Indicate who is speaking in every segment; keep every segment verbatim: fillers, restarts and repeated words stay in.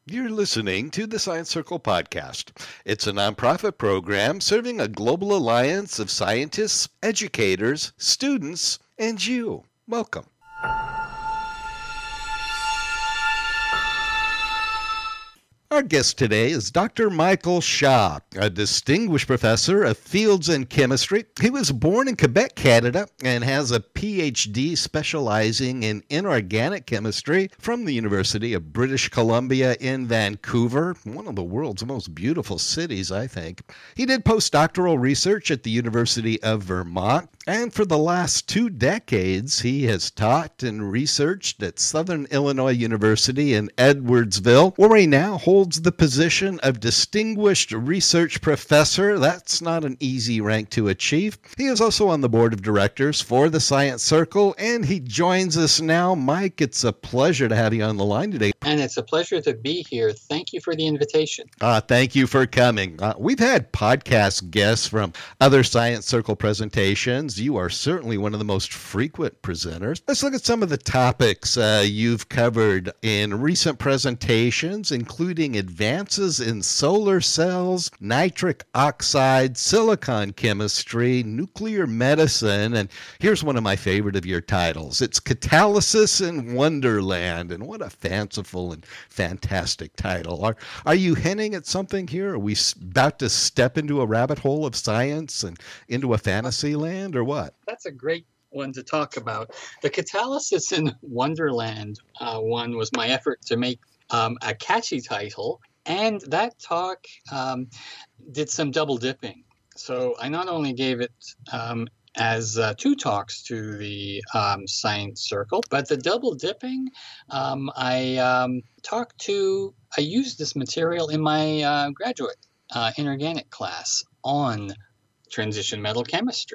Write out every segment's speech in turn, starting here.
Speaker 1: You're listening to the Science Circle podcast. It's a nonprofit program serving a global alliance of scientists, educators, students, and you. Welcome. Our guest today is Doctor Michael Shaw, a distinguished professor of fields and chemistry. He was born in Quebec, Canada, and has a P H D specializing in inorganic chemistry from the University of British Columbia in Vancouver, one of the world's most beautiful cities, I think. He did postdoctoral research at the University of Vermont, and for the last two decades, he has taught and researched at Southern Illinois University in Edwardsville, where he now holds the position of Distinguished Research Professor. That's not an easy rank to achieve. He is also on the board of directors for the Science Circle, and he joins us now. Mike, it's a pleasure to have you on the line today.
Speaker 2: And it's a pleasure to be here. Thank you for the invitation.
Speaker 1: Uh, thank you for coming. Uh, we've had podcast guests from other Science Circle presentations. You are certainly one of the most frequent presenters. Let's look at some of the topics uh, you've covered in recent presentations, including advances in solar cells, nitric oxide, silicon chemistry, nuclear medicine, and here's one of my favorite of your titles. It's Catalysis in Wonderland, and what a fanciful and fantastic title. Are, are you hinting at something here? Are we about to step into a rabbit hole of science and into a fantasy land, or what?
Speaker 2: That's a great one to talk about. The Catalysis in Wonderland uh, one was my effort to make um, a catchy title, and that talk um, did some double dipping. So I not only gave it um, as uh, two talks to the um, Science Circle, but the double dipping, um, I um, talked to, I used this material in my uh, graduate uh, inorganic class on transition metal chemistry.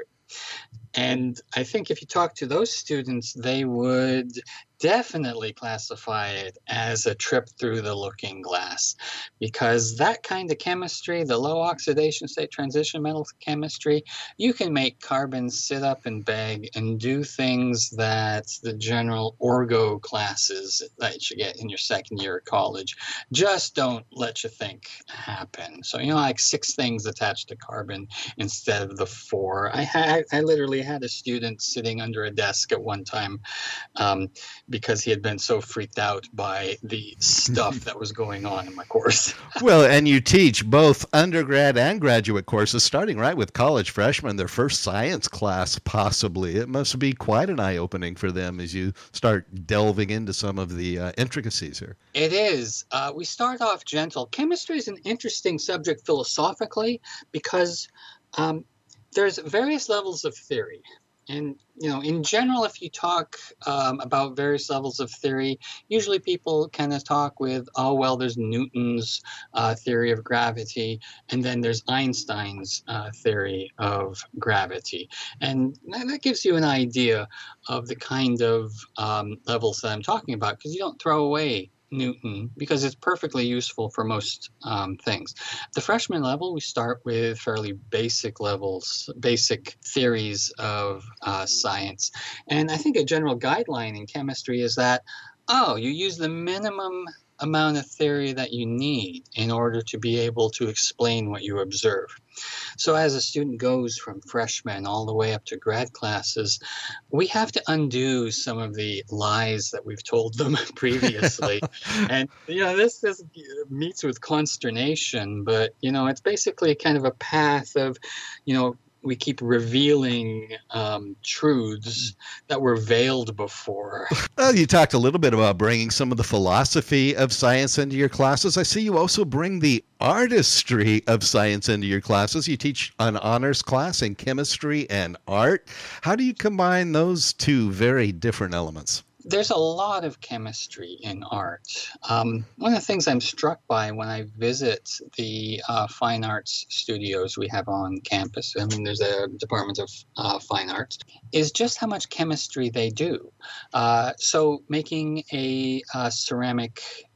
Speaker 2: And I think if you talk to those students, they would definitely classify it as a trip through the looking glass, because that kind of chemistry, the low oxidation state transition metal chemistry, you can make carbon sit up and beg and do things that the general orgo classes that you get in your second year of college just don't let you think happen. So, you know, like six things attached to carbon instead of the four. I had, I literally had a student sitting under a desk at one time um, because he had been so freaked out by the stuff that was going on in my course.
Speaker 1: Well, and you teach both undergrad and graduate courses, starting right with college freshmen, their first science class, possibly. It must be quite an eye-opening for them as you start delving into some of the uh, intricacies here.
Speaker 2: It is. Uh, we start off gentle. Chemistry is an interesting subject philosophically because um, there's various levels of theory. And, you know, in general, if you talk um, about various levels of theory, usually people kind of talk with, oh, well, there's Newton's uh, theory of gravity, and then there's Einstein's uh, theory of gravity. And that gives you an idea of the kind of um, levels that I'm talking about, because you don't throw away Newton because it's perfectly useful for most um, things. At the freshman level, we start with fairly basic levels, basic theories of uh, science. And I think a general guideline in chemistry is that, oh, you use the minimum amount of theory that you need in order to be able to explain what you observe. So as a student goes from freshman all the way up to grad classes, we have to undo some of the lies that we've told them previously. And, you know, this, this meets with consternation, but, you know, it's basically kind of a path of, you know, we keep revealing um, truths that were veiled before.
Speaker 1: Well, you talked a little bit about bringing some of the philosophy of science into your classes. I see you also bring the artistry of science into your classes. You teach an honors class in chemistry and art. How do you combine those two very different elements?
Speaker 2: There's a lot of chemistry in art. Um, one of the things I'm struck by when I visit the uh, fine arts studios we have on campus, I mean, there's a Department of uh, Fine Arts, is just how much chemistry they do. Uh, so making a, uh ceramic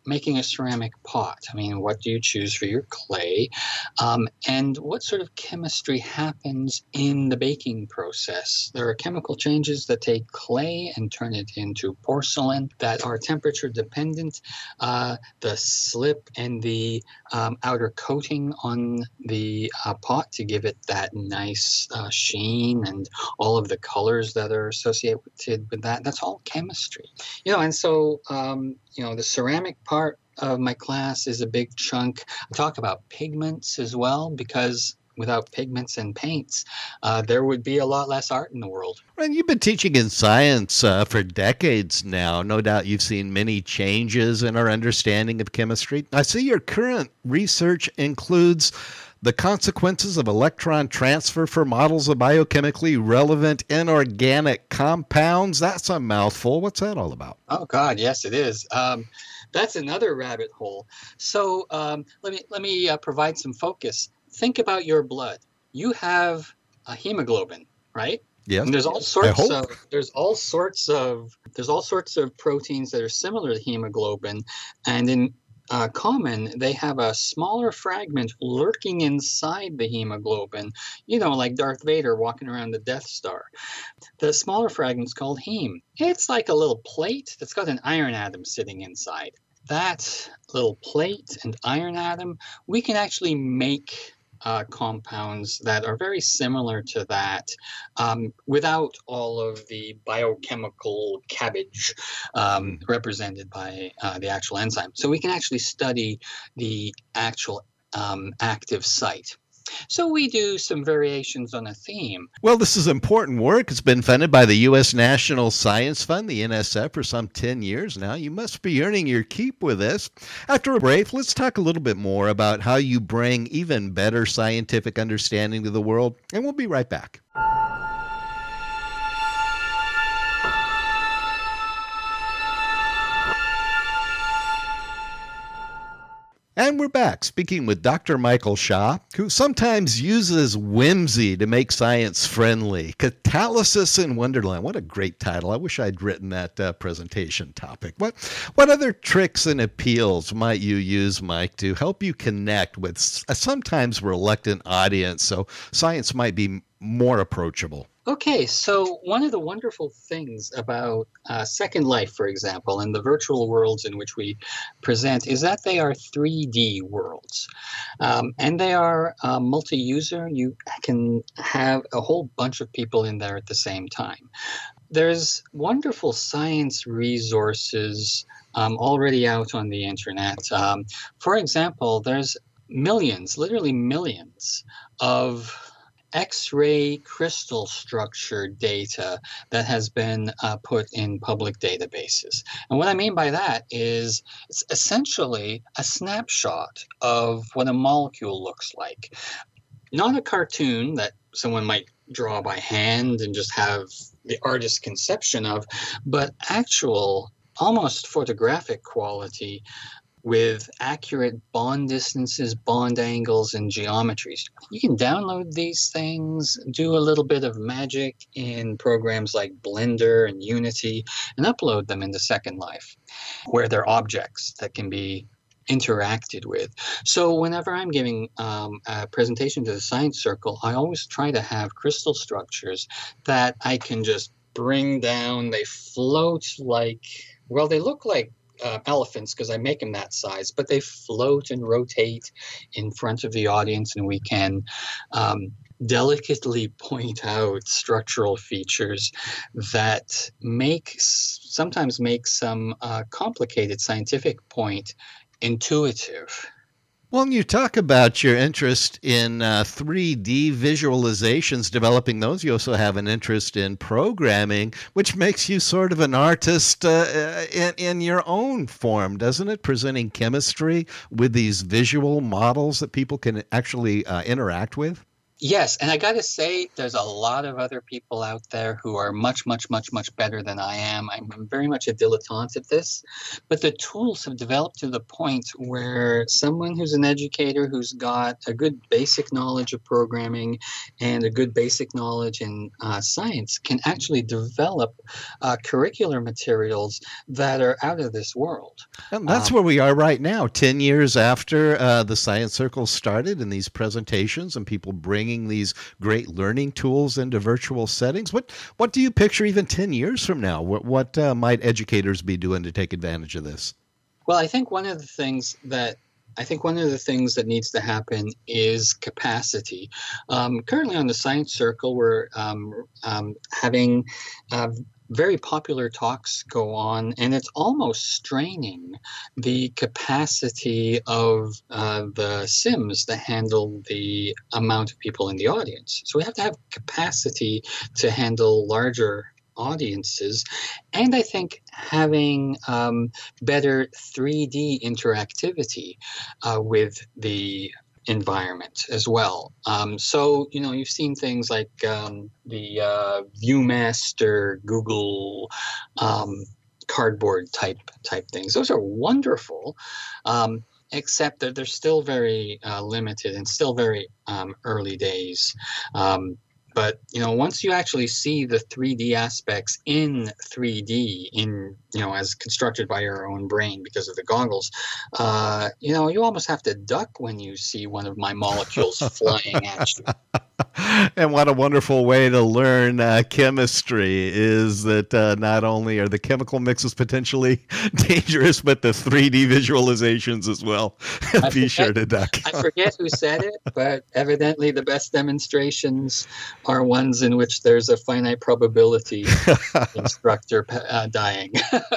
Speaker 2: making a ceramic pot? I mean, what do you choose for your clay? Um, and what sort of chemistry happens in the baking process? There are chemical changes that take clay and turn it into porcelain that are temperature dependent. Uh, the slip and the um, outer coating on the uh, pot to give it that nice uh, sheen and all of the colors that are associated with that, that's all chemistry. You know, and so, um, you know, the ceramic part of my class is a big chunk. I talk about pigments as well, because without pigments and paints, uh, there would be a lot less art in the world.
Speaker 1: And you've been teaching in science uh, for decades now. No doubt you've seen many changes in our understanding of chemistry. I see your current research includes the consequences of electron transfer for models of biochemically relevant inorganic compounds. That's a mouthful. What's that all about?
Speaker 2: Oh, God, yes, it is. Um, that's another rabbit hole. So um, let me let me uh, provide some focus. Think about your blood. You have a hemoglobin, right?
Speaker 1: Yes.
Speaker 2: And there's all sorts of there's all sorts of there's all sorts of proteins that are similar to hemoglobin, and in uh, common they have a smaller fragment lurking inside the hemoglobin. You know, like Darth Vader walking around the Death Star. The smaller fragment's called heme. It's like a little plate that's got an iron atom sitting inside. That little plate and iron atom, we can actually make Uh, compounds that are very similar to that um, without all of the biochemical cabbage um, represented by uh, the actual enzyme. So we can actually study the actual um, active site. So we do some variations on a theme.
Speaker 1: Well, this is important work. It's been funded by the U S National Science Fund, the N S F, for some ten years now. You must be earning your keep with this. After a break, let's talk a little bit more about how you bring even better scientific understanding to the world, and we'll be right back. And we're back speaking with Doctor Michael Shaw, who sometimes uses whimsy to make science friendly. Catalysis in Wonderland. What a great title. I wish I'd written that uh, presentation topic. What what other tricks and appeals might you use, Mike, to help you connect with a sometimes reluctant audience so science might be more approachable?
Speaker 2: Okay, so one of the wonderful things about uh, Second Life, for example, and the virtual worlds in which we present is that they are three D worlds. Um, and they are uh, multi-user. You can have a whole bunch of people in there at the same time. There's wonderful science resources um, already out on the internet. Um, for example, there's millions, literally millions of X-ray crystal structure data that has been uh, put in public databases. And what I mean by that is it's essentially a snapshot of what a molecule looks like. Not a cartoon that someone might draw by hand and just have the artist's conception of, but actual, almost photographic quality with accurate bond distances, bond angles, and geometries. You can download these things, do a little bit of magic in programs like Blender and Unity, and upload them into Second Life, where they're objects that can be interacted with. So whenever I'm giving um, a presentation to the Science Circle, I always try to have crystal structures that I can just bring down. They float like, well, they look like Uh, elephants because I make them that size, but they float and rotate in front of the audience, and we can um, delicately point out structural features that make sometimes make some uh, complicated scientific point intuitive.
Speaker 1: Well, you talk about your interest in uh, three D visualizations, developing those. You also have an interest in programming, which makes you sort of an artist uh, in, in your own form, doesn't it? Presenting chemistry with these visual models that people can actually uh, interact with.
Speaker 2: Yes, and I got to say, there's a lot of other people out there who are much, much, much, much better than I am. I'm very much a dilettante at this, but the tools have developed to the point where someone who's an educator who's got a good basic knowledge of programming and a good basic knowledge in uh, science can actually develop uh, curricular materials that are out of this world.
Speaker 1: And that's
Speaker 2: Um,
Speaker 1: where we are right now, ten years after uh, the Science Circle started and these presentations and people bringing these great learning tools into virtual settings. What what do you picture even ten years from now? What, what uh, might educators be doing to take advantage of this?
Speaker 2: Well, I think one of the things that I think one of the things that needs to happen is capacity. Um, currently on the Science Circle, we're um, um, having uh, very popular talks go on, and it's almost straining the capacity of uh, the Sims to handle the amount of people in the audience. So we have to have capacity to handle larger audiences, and I think having um, better three D interactivity uh, with the environment as well. Um, so, you know, you've seen things like um, the uh, ViewMaster, Google um, Cardboard type type things. Those are wonderful. Um, except that they're still very uh, limited and still very um, early days. Um, But, you know, once you actually see the three D aspects in three D, in, you know, as constructed by your own brain because of the goggles, uh, you know, you almost have to duck when you see one of my molecules flying at you.
Speaker 1: And what a wonderful way to learn uh, chemistry is that uh, not only are the chemical mixes potentially dangerous, but the three D visualizations as well. Be
Speaker 2: forget,
Speaker 1: sure to duck.
Speaker 2: I forget who said it, but evidently the best demonstrations are ones in which there's a finite probability of the instructor uh, dying.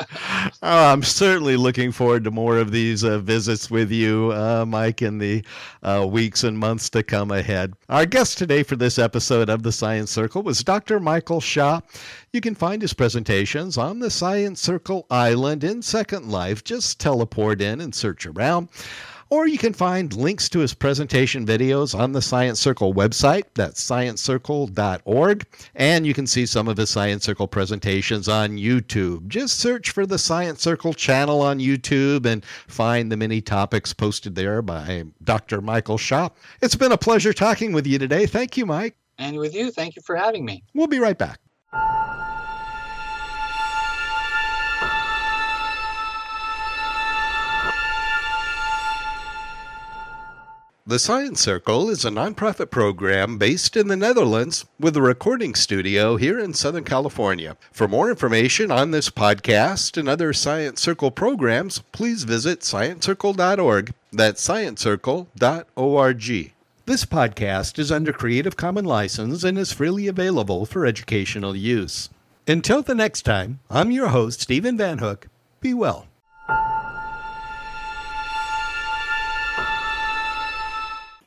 Speaker 1: Oh, I'm certainly looking forward to more of these uh, visits with you, uh, Mike, in the uh, weeks and months to come ahead. Our guest today for this episode of the Science Circle was Doctor Michael Shaw. You can find his presentations on the Science Circle Island in Second Life. Just teleport in and search around. Or you can find links to his presentation videos on the Science Circle website. That's science circle dot org. And you can see some of his Science Circle presentations on YouTube. Just search for the Science Circle channel on YouTube and find the many topics posted there by Doctor Michael Shaw. It's been a pleasure talking with you today. Thank you, Mike.
Speaker 2: And with you, thank you for having me.
Speaker 1: We'll be right back. The Science Circle is a nonprofit program based in the Netherlands with a recording studio here in Southern California. For more information on this podcast and other Science Circle programs, please visit science circle dot org. That's science circle dot org. This podcast is under Creative Commons license and is freely available for educational use. Until the next time, I'm your host, Stephen Van Hook. Be well.